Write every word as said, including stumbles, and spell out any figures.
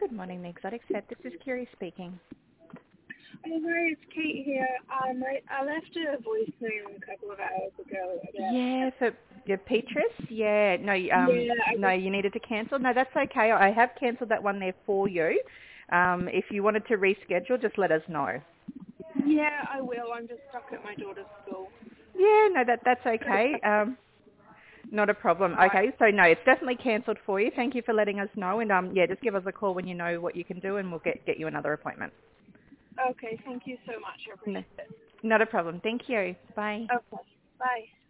Good morning, the Exotic Set. This is Kiri speaking. Oh, hi, it's Kate here. Um, I, I left a voicemail a couple of hours ago Yeah, about... for your Petrus. Yeah, no, um, Yeah, I no, just... you needed to cancel. No, that's okay. I have cancelled that one there for you. Um, if you wanted to reschedule, just let us know. Yeah, I will. I'm just stuck at my daughter's school. Yeah, no, that that's okay. Um, not a problem. Right. Okay, so no, it's definitely cancelled for you. Thank you for letting us know, and um, yeah, just give us a call when you know what you can do, and we'll get get you another appointment. Okay, thank you so much. I No, appreciate it. not a problem. Thank you. Bye. Okay, bye.